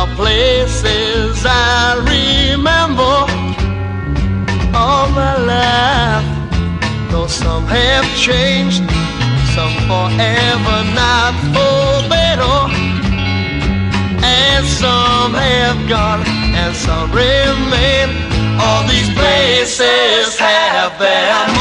the places I remember all my life. Though some have changed, some forever not for better, and some have gone and some remain. All these places have their